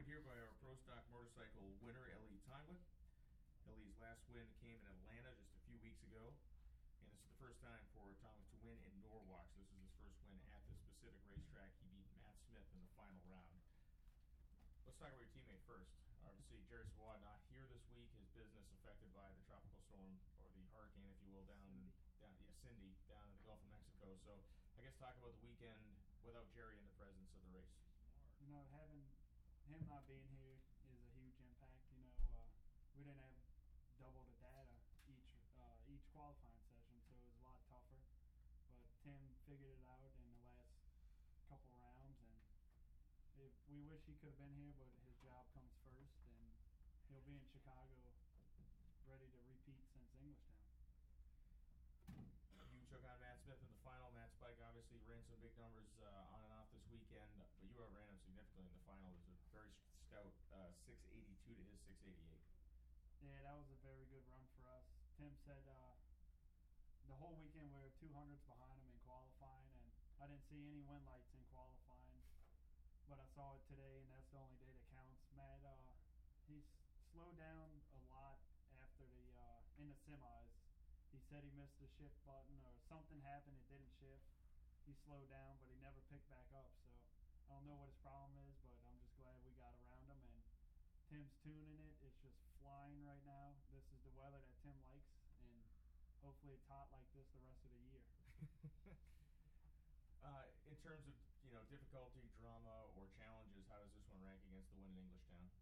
here by our Pro Stock Motorcycle winner, Ellie Timewit. Ellie's last win came in Atlanta just a few weeks ago, and this is the first time for Timewit to win in Norwalk. So this is his first win at this specific racetrack. He beat Matt Smith in the final round. Let's talk about your teammate first. Obviously, Jerry Savoie not here this week. His business affected by the tropical storm, or the hurricane, if you will, Cindy, down in the Gulf of Mexico. So I guess talk about the weekend without Jerry in the presence of the race. You know, having him not being here is a huge impact. You know, we didn't have double the data each qualifying session, so it was a lot tougher. But Tim figured it out in the last couple rounds, and we wish he could have been here, but his job comes first, and he'll be in Chicago ready to repeat since Englishtown. You took on Matt Smith in the final. Matt's bike obviously ran some big numbers on and off this weekend, but you outran him significantly in the final. It was a very stout 682 to his 688. Yeah, that was a very good run for us. Tim said the whole weekend we were 200s behind him in qualifying, and I didn't see any win lights in qualifying, but I saw it today, and that's the only day that counts. Matt, he's slowed down a lot after in the semis. He said he missed the shift button or something happened, it didn't shift. He slowed down, but he never picked back up, so I don't know what his problem is, but I'm just glad we got around him, and Tim's tuning it. It's just flying right now. This is the weather that Tim likes, and hopefully it's hot like this the rest of the year. In terms of difficulty, drama, or challenges, how does this one rank against the win in Englishtown?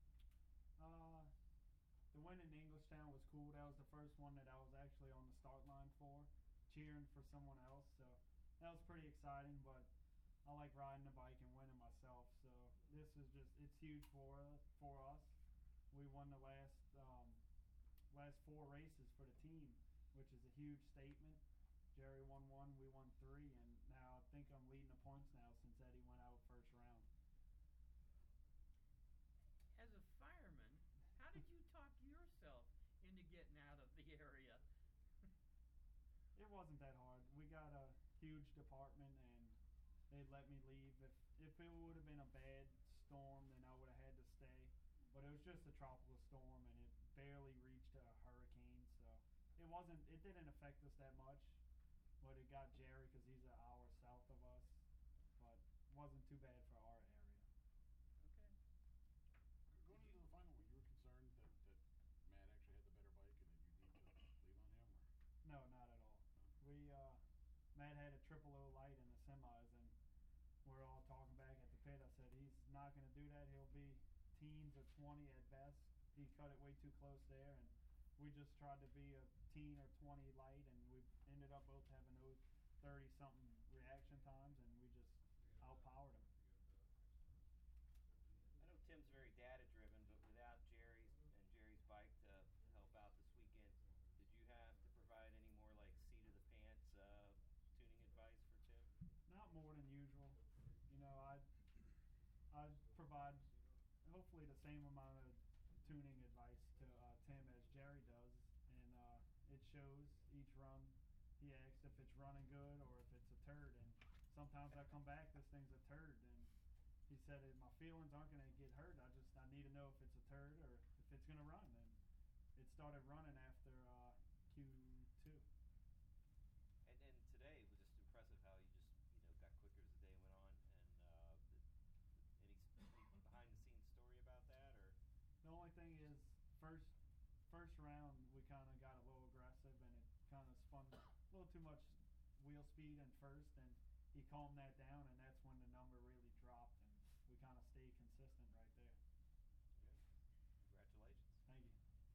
The win in Englishtown was cool. That was the first one that I was actually on the start line for, cheering for someone else. So that was pretty exciting, but I like riding the bike and winning myself. So this is it's huge for us. We won the last 4 races for the team, which is a huge statement. Jerry won 1, we won 3, and now I think I'm leading the points now since Eddie went out first round. As a fireman, how did you talk yourself into getting out of the area? It wasn't that hard. We got a huge department, and they let me leave. If it would have been a bad storm, then I would have had to stay. But it was just a tropical storm, and it barely reached a hurricane, so it didn't affect us that much. But it got Jerry because he's an hour south of us, but it wasn't too bad for our area. Okay. Going into the final, were you concerned that Matt actually had the better bike and that you need to lean on him? Or? No, not at all. No. Matt had a 000 light in the semis, and we're all talking back at the pit. I said he's not going to do that. He'll be teens or 20 at best. He cut it way too close there, and we just tried to be a teen or 20 light, and we ended up both having those 30-something reaction times, and we just outpowered him. I know Tim's very data-driven, but without Jerry's bike to help out this weekend, did you have to provide any more like seat of the pants tuning advice for Tim? Not more than usual. You know, I'd provide hopefully the same amount of tuning advice to Tim as Jerry does, and it shows each run. He asks if it's running good or if it's a turd, and sometimes I come back, this thing's a turd, and he said my feelings aren't going to get hurt. I need to know if it's a turd or if it's going to run, and it started running after Q2. And today it was just impressive how you just got quicker as the day went on, and any behind the scenes story about that, or? The only thing is first round we kind of got a little aggressive, and it kind of spun a little too much wheel speed in first, and he calmed that down, and that's when the number really dropped, and we kind of stayed consistent right there. Good. Congratulations. Thank you.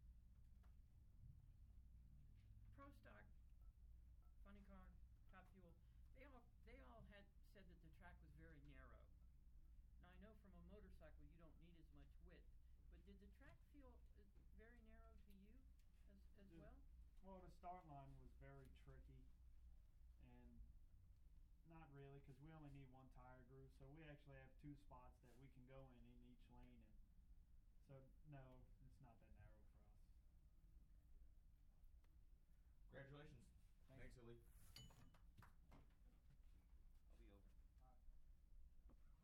Pro Stock, Funny Car, Top Fuel, they all had said that the track was very narrow. Now I know from a motorcycle you don't need as much width, but did the track feel very narrow to you as well? Well, the start line was very tricky, and not really, because we only need 1 tire groove, so we actually have 2 spots that we can go in each lane, and so no,